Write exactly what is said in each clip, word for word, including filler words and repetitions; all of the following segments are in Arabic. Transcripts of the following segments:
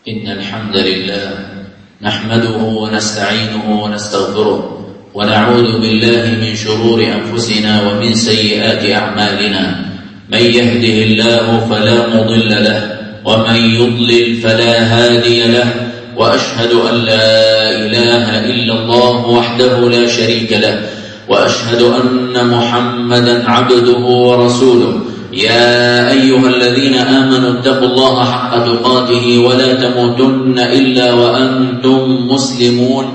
إن الحمد لله نحمده ونستعينه ونستغفره ونعوذ بالله من شرور أنفسنا ومن سيئات أعمالنا. من يهده الله فلا مضل له ومن يضلل فلا هادي له، وأشهد أن لا إله إلا الله وحده لا شريك له، وأشهد أن محمدا عبده ورسوله. يا أيها الذين آمنوا اتقوا الله حق تقاته ولا تموتن إلا وأنتم مسلمون.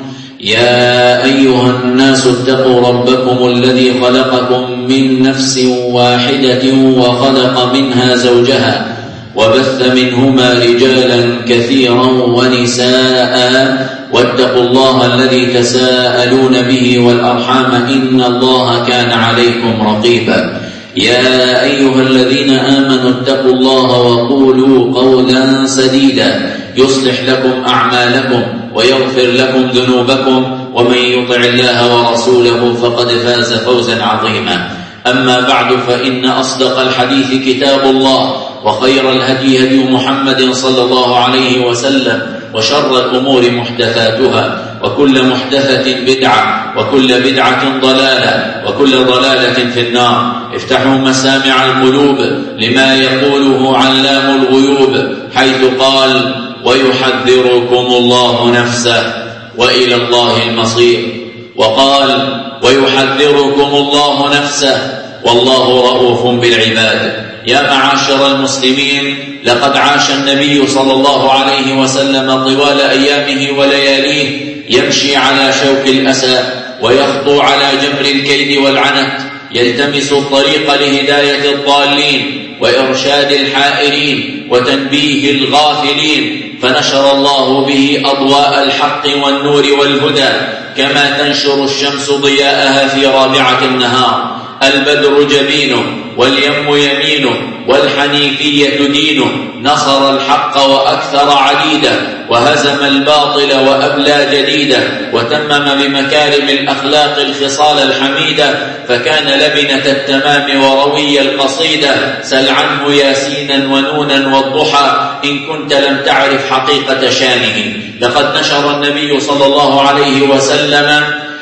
يا أيها الناس اتقوا ربكم الذي خلقكم من نفس واحدة وخلق منها زوجها وبث منهما رجالا كثيرا ونساء، واتقوا الله الذي تساءلون به والأرحام إن الله كان عليكم رقيبا. يا أيها الذين آمنوا اتقوا الله وقولوا قولا سديدا يصلح لكم أعمالكم ويغفر لكم ذنوبكم، ومن يطع الله ورسوله فقد فاز فوزا عظيما. أما بعد، فإن أصدق الحديث كتاب الله، وخير الهدي هدي محمد صلى الله عليه وسلم، وشر الأمور محدثاتها، وكل محدثة بدعة، وكل بدعة ضلالة، وكل ضلالة في النار. افتحوا مسامع القلوب لما يقوله علام الغيوب، حيث قال: ويحذركم الله نفسه وإلى الله المصير. وقال: ويحذركم الله نفسه والله رؤوف بالعباد. يا معاشر المسلمين، لقد عاش النبي صلى الله عليه وسلم طوال أيامه ولياليه يمشي على شوك الأسى، ويخطو على جمر الكيد والعنت، يلتمس الطريق لهداية الضالين وإرشاد الحائرين وتنبيه الغافلين، فنشر الله به أضواء الحق والنور والهدى، كما تنشر الشمس ضياءها في رابعة النهار. البدر جبينه واليم يمينه والحنيفية دينه، نصر الحق وأكثر عديده، وهزم الباطل وأبلى جديده، وتمم بمكارم الأخلاق الخصال الحميدة، فكان لبنة التمام وروي القصيدة. سل عنه ياسينا ونونا والضحى إن كنت لم تعرف حقيقة شانه. لقد نشر النبي صلى الله عليه وسلم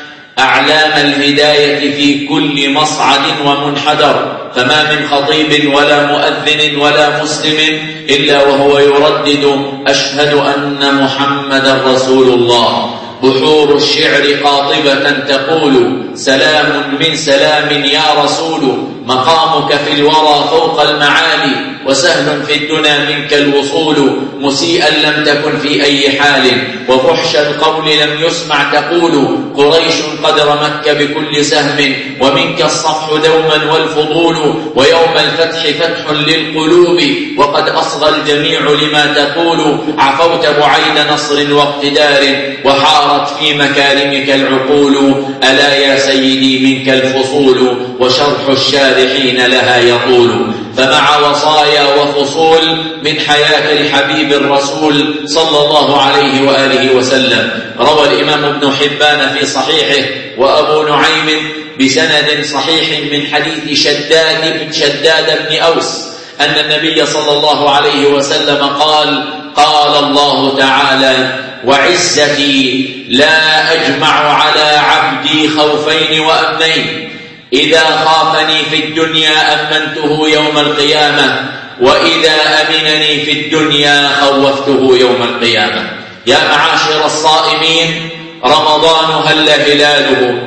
أعلام الهداية في كل مصعد ومنحدر، فما من خطيب ولا مؤذن ولا مسلم إلا وهو يردد: أشهد أن محمدا رسول الله. بحور الشعر قاطبة تقول: سلام من سلام يا رسول، مقامك في الورى فوق المعالي، وسهل في الدنا منك الوصول. مسيئا لم تكن في أي حال، وفحش القول لم يسمع تقول. قريش قد رمتك بكل سهم، ومنك الصفح دوما والفضول. ويوم الفتح فتح للقلوب، وقد أصغى الجميع لما تقول. عفوت بعيد نصر واقتدار، وحارت في مكارمك العقول. ألا يا سيدي منك الفصول، وشرح الشارحين لها يطول. فمع وصايا وفصول من حياة الحبيب الرسول صلى الله عليه وآله وسلم، روى الإمام ابن حبان في صحيحه وأبو نعيم بسند صحيح من حديث شداد بن شداد بن أوس أن النبي صلى الله عليه وسلم قال: قال الله تعالى: وعزتي لا أجمع على عبدي خوفين وأمنين، إذا خافني في الدنيا أمنته يوم القيامة، وإذا أمنني في الدنيا خوفته يوم القيامة. يا معاشر الصائمين، رمضان هل هلاله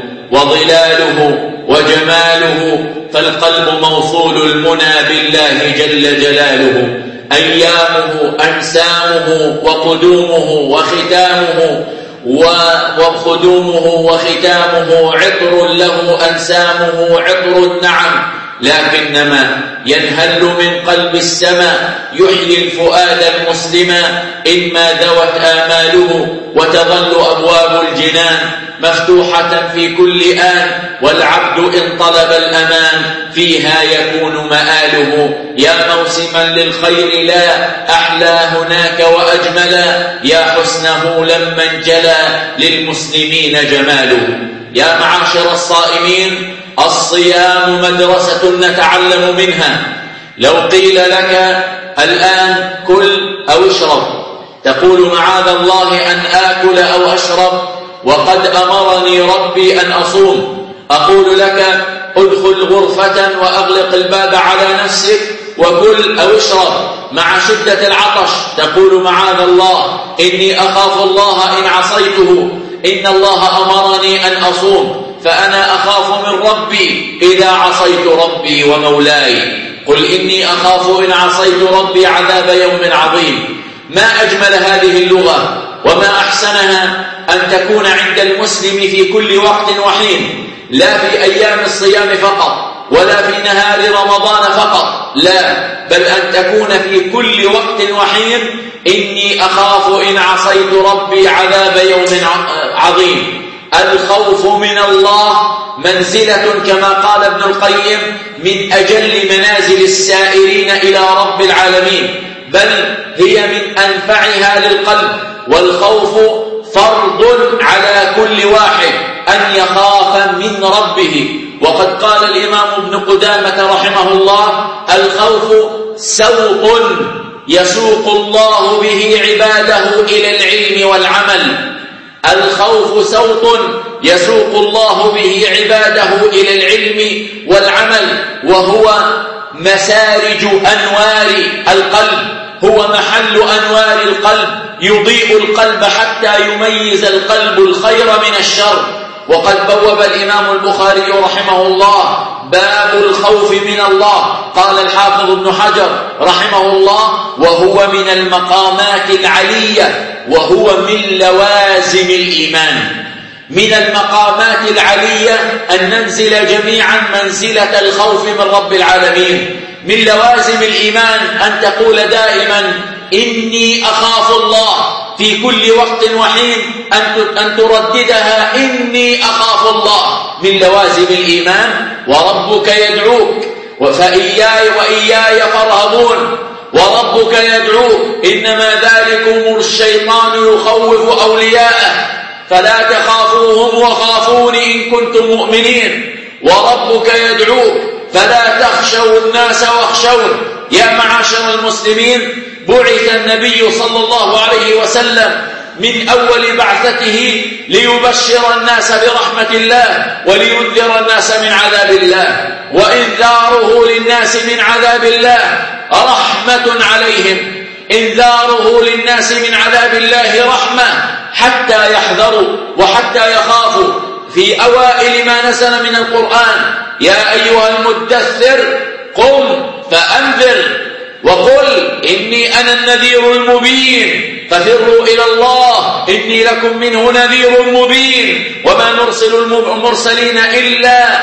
وظلاله وجماله، فالقلب موصول المنى بالله جل جلاله. أيامه أنسامه وقدومه وختامه وخدومه وختامه عطر له، أنسامه عطر النعم، لكنما ينهل من قلب السماء يحيي الفؤاد المسلما. إما ذوت آماله وتظل أبواب الجنان مفتوحة في كل آن، والعبد إن طلب الأمان فيها يكون مآله. يا موسما للخير لا أحلى هناك وأجملا، يا حسنه لما انجلى للمسلمين جماله. يا معاشر الصائمين، الصيام مدرسة نتعلم منها. لو قيل لك الآن كل أو اشرب، تقول معاذ الله أن آكل أو أشرب وقد أمرني ربي أن أصوم. أقول لك ادخل غرفة وأغلق الباب على نفسك وكل أو اشرب مع شدة العطش، تقول معاذ الله إني أخاف الله إن عصيته، إن الله أمرني أن أصوم فأنا أخاف من ربي إذا عصيت ربي ومولاي. قل إني أخاف إن عصيت ربي عذاب يوم عظيم. ما أجمل هذه اللغة وما أحسنها أن تكون عند المسلم في كل وقت وحين، لا في أيام الصيام فقط ولا في نهار رمضان فقط، لا، بل أن تكون في كل وقت وحين إني أخاف إن عصيت ربي عذاب يوم عظيم. الخوف من الله منزلة كما قال ابن القيم من أجل منازل السائرين إلى رب العالمين، بل هي من أنفعها للقلب. والخوف فرض على كل واحد أن يخاف من ربه. وقد قال الإمام ابن قدامة رحمه الله: الخوف سوق يسوق الله به عباده إلى العلم والعمل. الخوف سوق يسوق الله به عباده إلى العلم والعمل، وهو مسارج أنوار القلب، هو محل أنوار القلب، يضيء القلب حتى يميز القلب الخير من الشر. وقد بوب الإمام البخاري رحمه الله باب الخوف من الله. قال الحافظ ابن حجر رحمه الله: وهو من المقامات العلية، وهو من لوازم الإيمان. من المقامات العلية أن ننزل جميعا منزلة الخوف من رب العالمين. من لوازم الإيمان أن تقول دائما إني أخاف الله في كل وقت وحين، أن ترددها إني أخاف الله، من لوازم الإيمان. وربك يدعوك فإياي وإياي فارهبون، وربك يدعوك إنما ذلكم الشيطان يخوف أولياءه فلا تخافوهم وخافون إن كنتم مؤمنين. وربك يدعوك فلا تخشوا الناس واخشون. يا معاشر المسلمين، بعث النبي صلى الله عليه وسلم من أول بعثته ليبشر الناس برحمة الله ولينذر الناس من عذاب الله، وإنذاره للناس من عذاب الله رحمة عليهم. إنذاره للناس من عذاب الله رحمة حتى يحذروا وحتى يخافوا. في أوائل ما نزل من القرآن: يا أيها المدثر قم فأنذر وقل إني أنا النذير المبين ففروا إلى الله إني لكم منه نذير مبين وما نرسل المرسلين إلا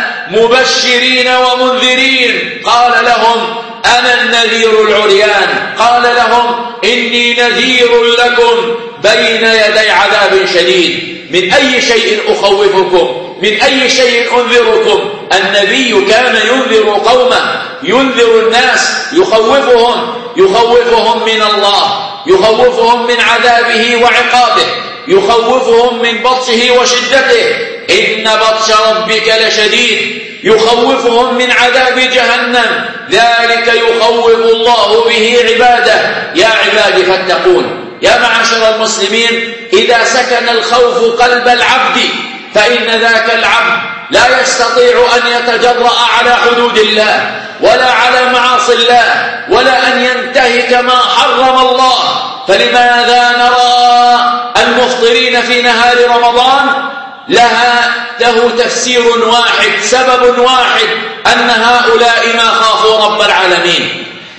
مبشرين ومنذرين. قال لهم أنا النذير العريان، قال لهم إني نذير لكم بين يدي عذاب شديد. من أي شيء أخوفكم؟ من أي شيء أنذركم؟ النبي كان ينذر قومه، ينذر الناس، يخوفهم يخوفهم من الله، يخوفهم من عذابه وعقابه، يخوفهم من بطشه وشدته. إن بطش ربك لشديد. يخوفهم من عذاب جهنم، ذلك يخوف الله به عباده. يا عبادي فاتقون. يا معاشر المسلمين، إذا سكن الخوف قلب العبد فإن ذاك العبد لا يستطيع أن يتجرأ على حدود الله ولا على معاصي الله ولا أن ينتهك ما حرم الله. فلماذا نرى المفطرين في نهار رمضان لها له تفسير واحد، سبب واحد، أن هؤلاء ما خافوا رب العالمين.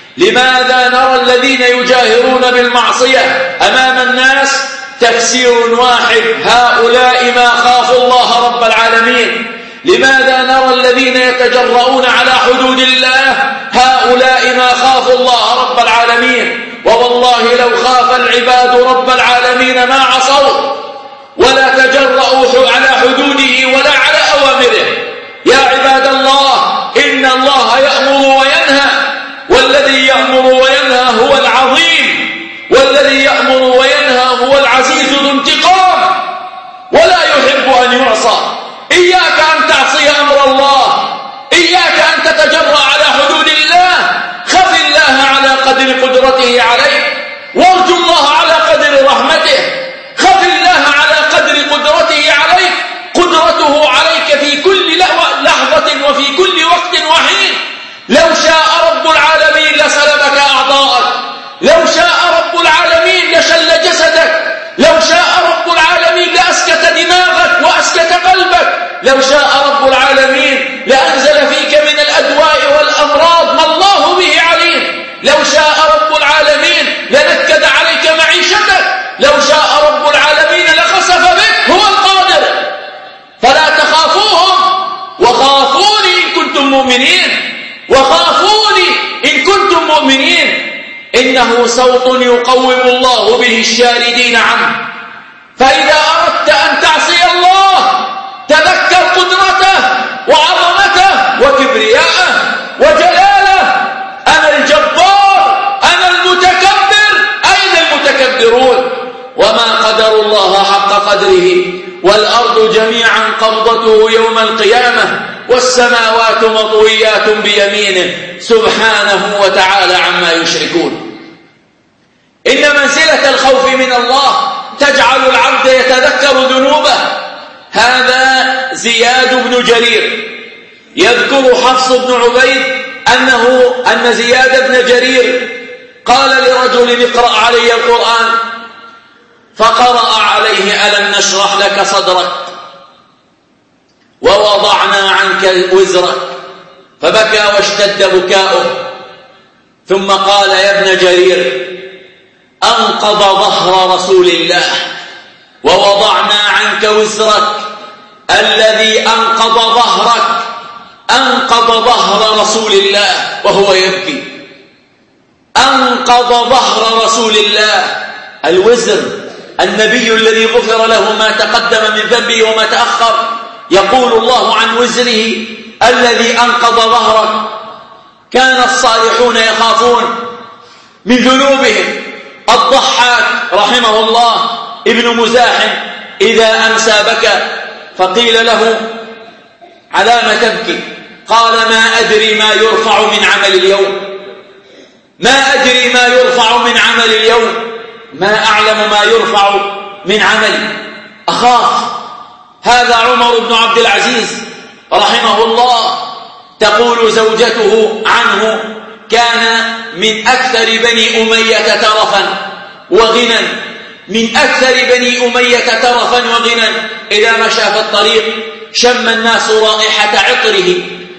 لماذا نرى الذين يجاهرون بالمعصية أمام الناس تفسير واحد: هؤلاء ما خافوا الله رب العالمين. لماذا نرى الذين يتجرؤون على حدود الله هؤلاء ما خافوا الله رب العالمين؟ ووالله لو خاف العباد رب العالمين ما عصوا ولا تجرؤوا على حدوده ولا على أوامره. يا عباد الله، إن الله يأمر وينهى، والذي يأمر وينهى هو العظيم، والذي يأمر وينهى هو العزيز ذو انتقام ولا يحب أن يعصى. إياك أن تعصي أمر الله، إياك أن تتجرأ على حدود الله. خف الله على قدر قدرته عليك، وارجو الله على قدر إنه صوت يقوم الله به الشاردين عنه. فإذا أردت أن تعصي الله تذكر قدرته وعظمته وكبرياءه وجلاله. أنا الجبار، أنا المتكبر، أين المتكبرون؟ وما قدر الله حق قدره، والأرض جميعا قبضته يوم القيامة، والسماوات مطويات بيمينه سبحانه وتعالى عما يشركون. إن منزلة الخوف من الله تجعل العبد يتذكر ذنوبه. هذا زياد بن جرير يذكر حفص بن عبيد أنه أن زياد بن جرير قال لرجل اقرأ علي القرآن، فقرأ عليه ألم نشرح لك صدرك ووضعنا عنك وزرك، فبكى واشتد بكاؤه، ثم قال يا ابن جرير أنقض ظهر رسول الله ووضعنا عنك وزرك، الذي أنقض ظهرك أنقض ظهر رسول الله وهو يبكي. أنقض ظهر رسول الله، الوزر النبي الذي غفر له ما تقدم من ذنبه وما تأخر، يقول الله عن وزره الذي أنقض ظهرك. كان الصالحون يخافون من ذنوبهم. الضحاك رحمه الله ابن مزاحم إذا أمسى بكى، فقيل له على ما تبكي؟ قال ما أدري ما يرفع من عمل اليوم، ما أدري ما يرفع من عمل اليوم، ما أعلم ما يرفع من عملي، أخاف. هذا عمر بن عبد العزيز رحمه الله، تقول زوجته عنه كان من أكثر بني أمية ترفا وغنى، من أكثر بني أمية ترفا وغنى. إذا مشى في الطريق شم الناس رائحة عطره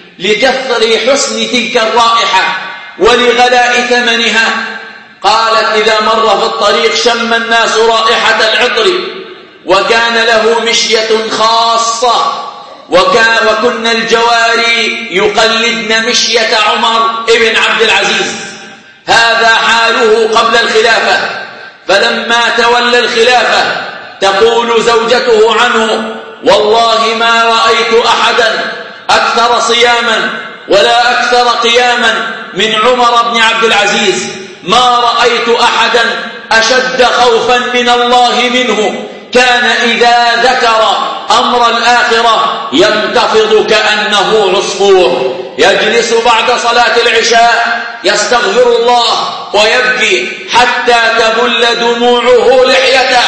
لكثر حسن تلك الرائحة ولغلاء ثمنها. قالت إذا مر في الطريق شم الناس رائحة العطر، وكان له مشية خاصة، وكان وكن الجواري يقلدن مشية عمر ابن عبد العزيز. هذا حاله قبل الخلافة. فلما تولى الخلافة تقول زوجته عنه والله ما رأيت أحدا أكثر صياما ولا أكثر قياما من عمر بن عبد العزيز، ما رأيت أحدا أشد خوفا من الله منه. كان إذا ذكر أمر الآخرة ينتفض كأنه عصفور، يجلس بعد صلاة العشاء يستغفر الله ويبكي حتى تبل دموعه لحيته.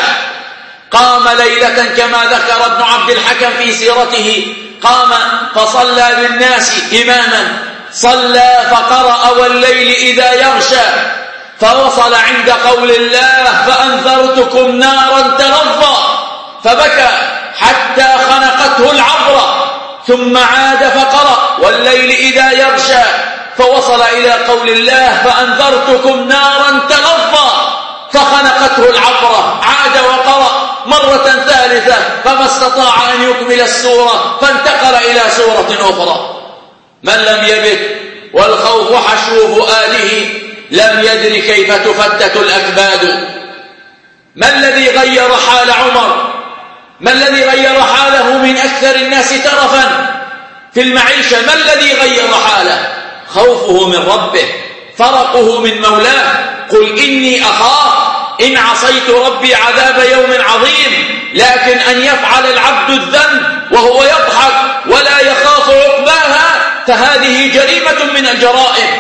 قام ليلة كما ذكر ابن عبد الحكم في سيرته، قام فصلى بالناس إماما، صلى فقرأ والليل إذا يغشى، فوصل عند قول الله فأنذرتكم نارا تلظى، فبكى حتى خنقته العبرة، ثم عاد فقرأ والليل إذا يغشى، فوصل إلى قول الله فأنذرتكم نارا تلظى، فخنقته العبرة، عاد وقرأ مرة ثالثة، فما استطاع أن يكمل السورة فانتقل إلى سورة أخرى. من لم يبت والخوف حشو فؤاده لم يدر كيف تفتت الأكباد. ما الذي غير حال عمر؟ ما الذي غير حاله من أكثر الناس ترفا في المعيشة؟ ما الذي غير حاله؟ خوفه من ربه، فرقه من مولاه. قل إني أخاف إن عصيت ربي عذاب يوم عظيم. لكن أن يفعل العبد الذنب وهو يضحك ولا يخاف عقباها فهذه جريمة من الجرائم.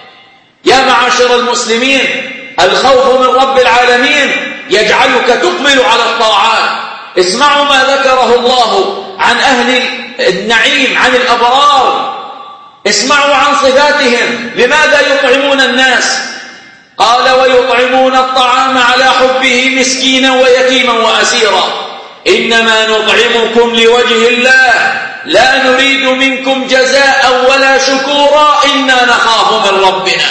يا معاشر المسلمين، الخوف من رب العالمين يجعلك تقبل على الطاعات. اسمعوا ما ذكره الله عن أهل النعيم، عن الأبرار. اسمعوا عن صفاتهم، لماذا يطعمون الناس؟ قال ويطعمون الطعام على حبه مسكينا ويتيما وأسيرا، إنما نطعمكم لوجه الله لا نريد منكم جزاء ولا شكورا إنا نخاف من ربنا.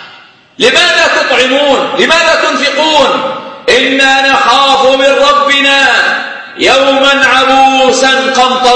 لماذا تطعمون؟ لماذا تنفقون؟ إنا نخاف من ربنا يوما عبوسا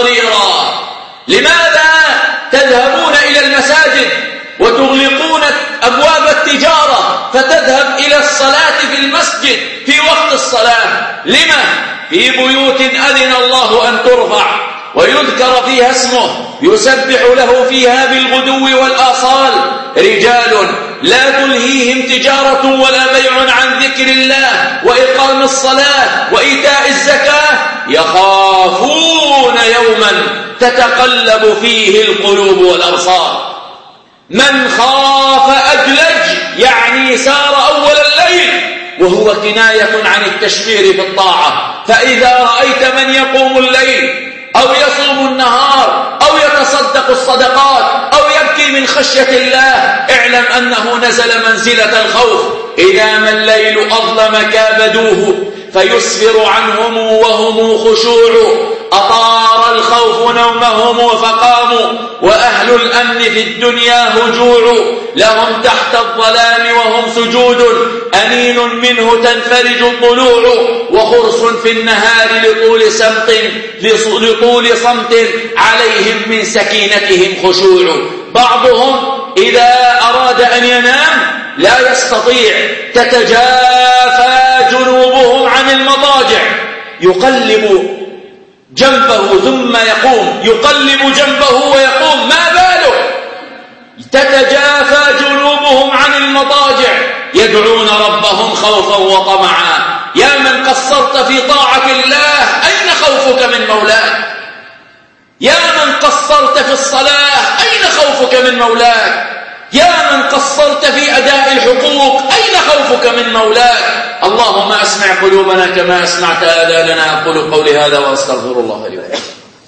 قمطريرا. لماذا تذهبون إلى المساجد وتغلقون أبواب التجارة فتذهب إلى الصلاة في المسجد في وقت الصلاة. لما؟ في بيوت أذن الله أن ترفع ويذكر فيها اسمه يسبح له فيها بالغدو والآصال رجال لا تلهيهم تجارة ولا بيع عن ذكر الله وإقام الصلاة وإيتاء الزكاة يخافون يوما تتقلب فيه القلوب والأبصار. من خاف أدلج يعني سار أول الليل، وهو كناية عن التشمير في الطاعة. فإذا رأيت من يقوم الليل أو يصوم النهار أو يتصدق الصدقات أو يبكي من خشية الله اعلم أنه نزل منزلة الخوف. إذا ما الليل أظلم كابدوه فيسفر عنهم وهم خشوع. أطار الخوف نومهم فقاموا وأهل الأمن في الدنيا هجوع. لهم تحت الظلام وهم سجود أنين منه تنفرج الضلوع. وخرص في النهار لطول صمت لطول صمت عليهم من سكينتهم خشوع. بعضهم إذا أراد أن ينام لا يستطيع تتجافى جنوبهم عن المضاجع يقلب جنبه ثم يقوم يقلب جنبه ويقوم ما باله تتجافى جنوبهم عن المضاجع يدعون ربهم خوفا وطمعا. يا من قصرت في طاعة الله أين خوفك من مولاك؟ يا من قصرت في الصلاة أين خوفك من مولاك؟ يا من قصرت في أداء الحقوق أين خوفك من مولاك؟ اللهم أسمع قلوبنا كما أسمعت آذاننا. أقول قولي هذا وأستغفر الله لي ولكم.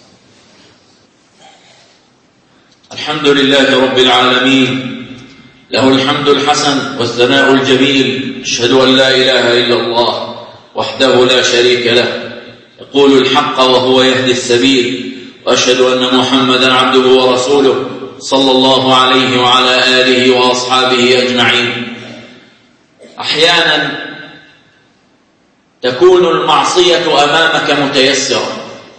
الحمد لله رب العالمين له الحمد الحسن والثناء الجميل. أشهد أن لا إله إلا الله وحده لا شريك له يقول الحق وهو يهدي السبيل. وأشهد أن محمدا عبده ورسوله صلى الله عليه وعلى آله وأصحابه أجمعين. أحيانا تكون المعصية أمامك متيسرة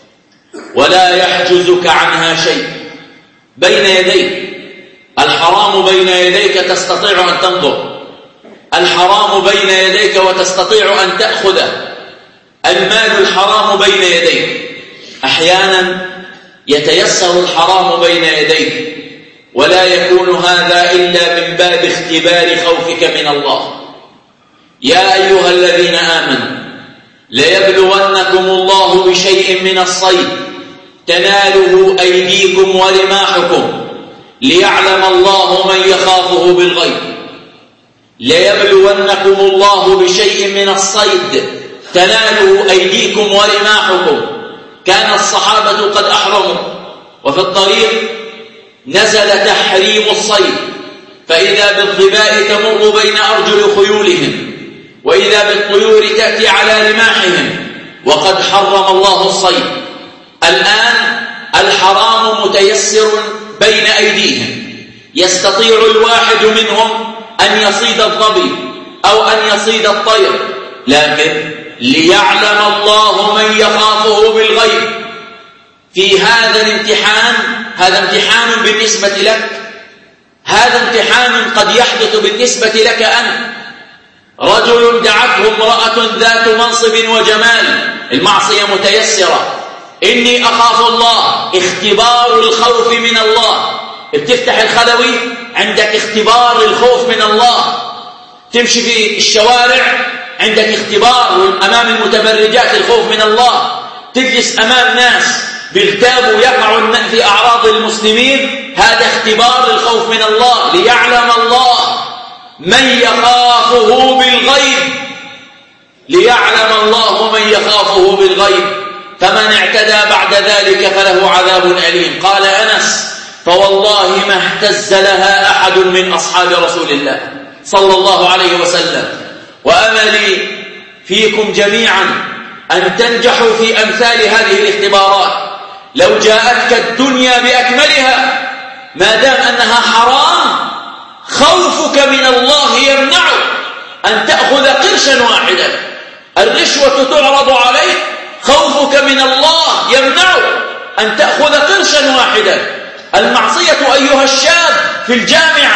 ولا يحجزك عنها شيء. بين يديك الحرام، بين يديك تستطيع أن تنظر. الحرام بين يديك وتستطيع أن تأخذه. المال الحرام بين يديك. أحيانا يتيسر الحرام بين يديك ولا يكون هذا إلا من باب اختبار خوفك من الله. يا أيها الذين آمنوا ليبلونكم الله بشيء من الصيد تناله أيديكم ورماحكم ليعلم الله من يخافه بالغيب. ليبلونكم الله بشيء من الصيد تناله أيديكم ورماحكم. كان الصحابة قد أحرموا وفي الطريق نزل تحريم الصيد، فإذا بالظباء تمر بين أرجل خيولهم وإذا بالطيور تأتي على رماحهم وقد حرم الله الصيد. الآن الحرام متيسر بين أيديهم. يستطيع الواحد منهم أن يصيد الظبي أو أن يصيد الطير، لكن ليعلم الله من يخافه بالغيب. في هذا الامتحان، هذا امتحان بالنسبة لك، هذا امتحان قد يحدث بالنسبة لك أنت. رجل دعته امرأة ذات منصب وجمال، المعصية متيسرة، إني أخاف الله، اختبار الخوف من الله. بتفتح الخلوي عندك اختبار الخوف من الله. تمشي في الشوارع عندك اختبار أمام المتبرجات الخوف من الله. تجلس أمام ناس بيغتابوا يقعوا في أعراض المسلمين، هذا اختبار الخوف من الله. ليعلم الله من يخافه بالغيب. ليعلم الله من يخافه بالغيب. فمن اعتدى بعد ذلك فله عذاب أليم. قال أنس: فوالله ما اهتز لها أحد من أصحاب رسول الله صلى الله عليه وسلم. وأملي فيكم جميعا أن تنجحوا في أمثال هذه الاختبارات. لو جاءتك الدنيا بأكملها ما دام أنها حرام، خوفك من الله يمنعك أن تأخذ قرشا واحدا. الرشوة تعرض عليك، خوفك من الله يمنعك أن تأخذ قرشا واحدا. المعصية أيها الشاب في الجامعة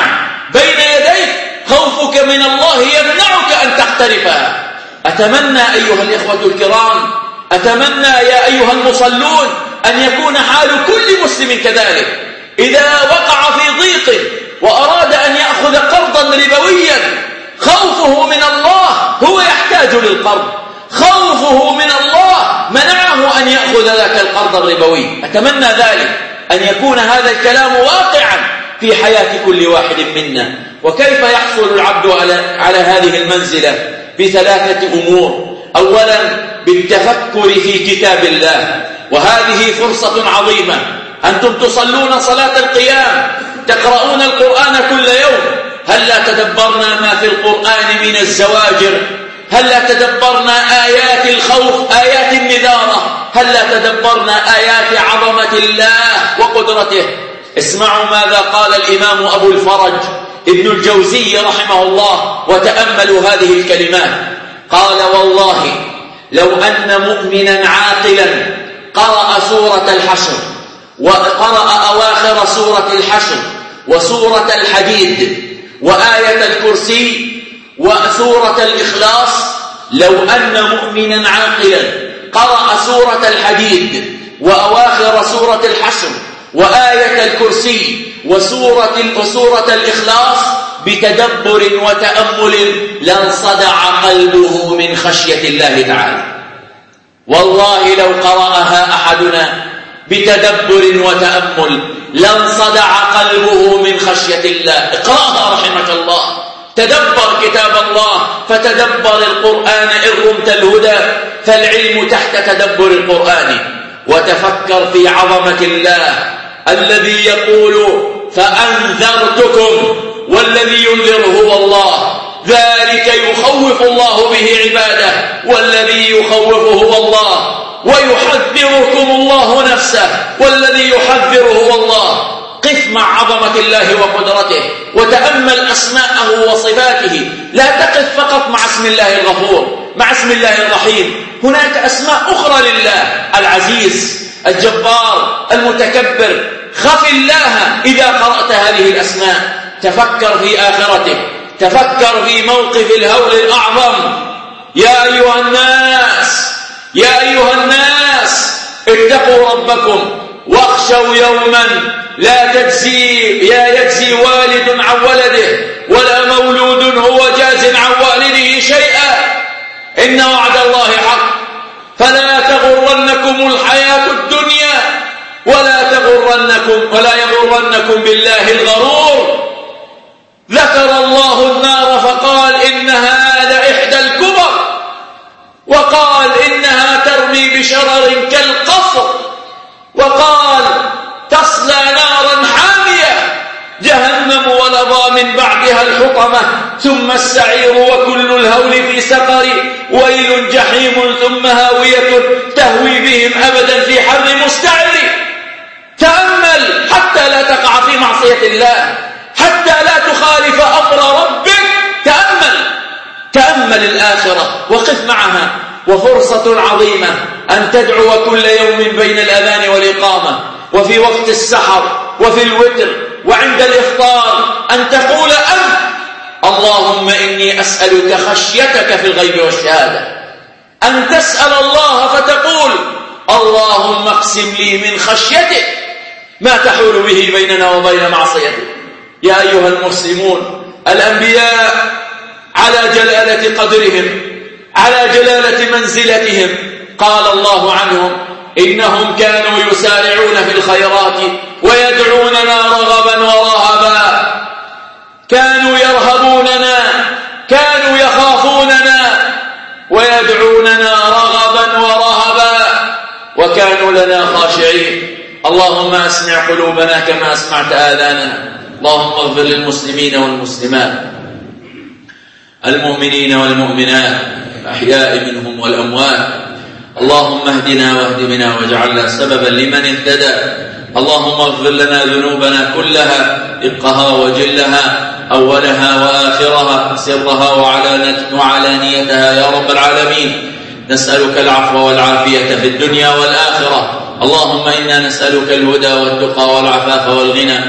بين يديك، خوفك من الله يمنعك أن تقترفها. أتمنى أيها الإخوة الكرام، أتمنى يا أيها المصلون أن يكون حال كل مسلم كذلك. إذا وقع في ضيق وأراد أن يأخذ قرضا ربويا، خوفه من الله، هو يحتاج للقرض، خوفه من الله منعه أن يأخذ ذاك القرض الربوي. أتمنى ذلك، أن يكون هذا الكلام واقعا في حياة كل واحد منا. وكيف يحصل العبد على, على هذه المنزلة؟ بثلاثة أمور. أولا بالتفكر في كتاب الله، وهذه فرصة عظيمة. أنتم تصلون صلاة القيام، تقرؤون القرآن كل يوم، هل لا تدبرنا ما في القرآن من الزواجر؟ هل لا تدبرنا آيات الخوف، آيات النذارة؟ هل لا تدبرنا آيات عظمة الله وقدرته؟ اسمعوا ماذا قال الإمام أبو الفرج ابن الجوزي رحمه الله، وتأملوا هذه الكلمات. قال: والله لو أن مؤمنا عاقلا قرأ سورة الحشر، وقرأ أواخر سورة الحشر وسورة الحديد وآية الكرسي وسورة الإخلاص، لو أن مؤمنا عاقلا قرأ سورة الحديد وأواخر سورة الحشر وآية الكرسي وسورة, وسورة الإخلاص بتدبر وتأمل، لانصدع قلبه من خشية الله تعالى. والله لو قرأها أحدنا بتدبر وتأمل لانصدع قلبه من خشية الله. اقرأها رحمك الله، تدبر كتاب الله، فتدبر القرآن إن رمت الهدى، فالعلم تحت تدبر القرآن. وتفكر في عظمة الله الذي يقول: فأنذرتكم، والذي ينذر هو الله، ذلك يخوف الله به عباده، والذي يخوف هو الله، ويحذركم الله نفسه، والذي يحذر هو الله. قف مع عظمة الله وقدرته، وتأمل أسماءه وصفاته. لا تقف فقط مع اسم الله الغفور، مع اسم الله الرحيم. هناك أسماء أخرى لله: العزيز، الجبار، المتكبر. خف الله إذا قرأت هذه الأسماء. تفكر في آخرته، تفكر في موقف الهول الأعظم. يا أيها الناس، يا أيها الناس، اتقوا ربكم واخشوا يوما لا تجزي يا يجزي والد عن ولده، ولا مولود هو جاز عن والده شيئا، إن وعد الله حق، فلا تغرنكم الحياة الدنيا، ولا تغرنكم ولا يغرنكم بالله الغرور. ذكر الله النار فقال: إنها لإحدى الكبر، وقال: إنها ترمي بشرر كالقصر، وقال: تصلى نارا حامية، جهنم ولظى من بعدها الحطمة، ثم السعير، وكل الهول في سقر، ويل جحيم، ثم هاوية تهوي بهم أبدا في حر مستعر. تأمل حتى لا تقع في معصية الله، حتى لا تخالف أمر ربك. تأمل تأمل الآخرة وقف معها. وفرصة عظيمة أن تدعو كل يوم بين الأذان والإقامة، وفي وقت السحر، وفي الوتر، وعند الإفطار، أن تقول أنت: اللهم إني أسألك خشيتك في الغيب والشهادة. أن تسأل الله فتقول: اللهم اقسم لي من خشيتك ما تحول به بيننا وبين معصيتك. يا أيها المسلمون، الأنبياء على جلالة قدرهم، على جلالة منزلتهم، قال الله عنهم: إنهم كانوا يسارعون في الخيرات ويدعوننا رغبا ورهبا. كانوا يرهبوننا، كانوا يخافوننا، ويدعوننا رغبا ورهبا، وكانوا لنا خاشعين. اللهم أسمع قلوبنا كما أسمعت آذاننا. اللهم اغفر للمسلمين والمسلمات، المؤمنين والمؤمنات، الأحياء منهم والأموات. اللهم اهدنا واهد بنا واجعلنا سببا لمن اهتدى. اللهم اغفر لنا ذنوبنا كلها، دقها وجلها، أولها وآخرها، سرها وعلانيتها يا رب العالمين. نسألك العفو والعافية في الدنيا والآخرة. اللهم إنا نسألك الهدى والتقى والعفاف والغنى.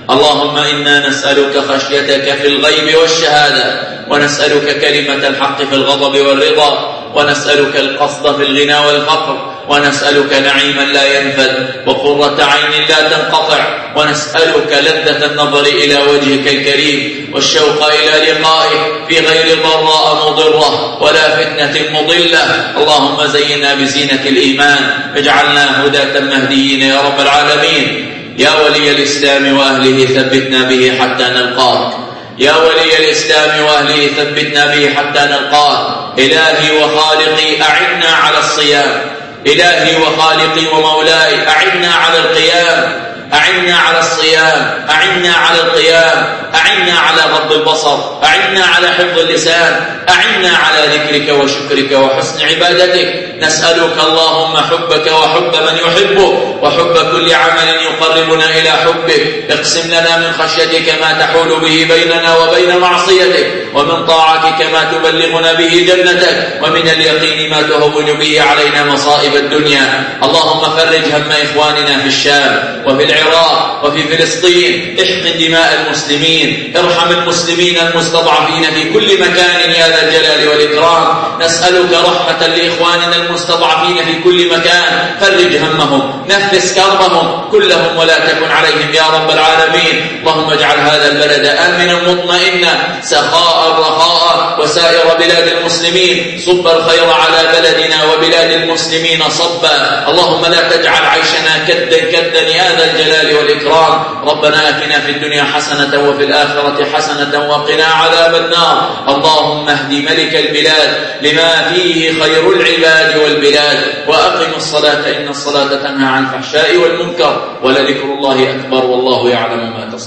اللهم إنا نسألك خشيتك في الغيب والشهادة، ونسألك كلمة الحق في الغضب والرضا، ونسألك القصد في الغنى والفقر، ونسألك نعيما لا ينفد وقرة عين لا تنقطع، ونسألك لذة النظر إلى وجهك الكريم والشوق إلى لقائك في غير ضراء مضرة ولا فتنة مضلة. اللهم زينا بزينة الإيمان، اجعلنا هداة مهديين يا رب العالمين. يا ولي الإسلام وأهله ثبتنا به حتى نلقاك، يا ولي الإسلام وأهله ثبتنا به حتى نلقاك. إلهي وخالقي أعنا على الصيام، إلهي وخالقي ومولاي أعنا على القيام، أعنا على الصيام، أعنا على القيام، أعنا على غض البصر، أعنا على حفظ اللسان، أعنا على ذكرك وشكرك وحسن عبادتك. نسألك اللهم حبك وحب من يحبك وحب كل عمل يقربنا إلى حبك. اقسم لنا من خشيتك ما تحول به بيننا وبين معصيتك، ومن طاعتك ما تبلغنا به جنتك، ومن اليقين ما تهون به علينا مصائب الدنيا. اللهم فرج هم إخواننا في الشام وفي العراق وفي فلسطين، احقن دماء المسلمين، ارحم المسلمين المستضعفين في كل مكان يا ذا الجلال والإكرام. نسألك رحمة لإخواننا المستضعفين في كل مكان، فرج همهم، نفس كربهم كلهم ولا تكن عليهم يا رب العالمين. اللهم اجعل هذا البلد آمنا مطمئنا سخاء رخاء، وسائر بلاد المسلمين. صب الخير على بلدنا وبلاد المسلمين صبا. اللهم لا تجعل عيشنا كدا كدا يا ذا الجلال والإكرام. ربنا آتنا في الدنيا حسنة وفي الآخرة حسنة وقنا عذاب النار. اللهم اهد ملك البلاد لما فيه خير العباد والبلاد، وأقم الصلاة إن الصلاة تنهى عن الفحشاء والمنكر، ولذكر الله أكبر والله يعلم ما تصنعون.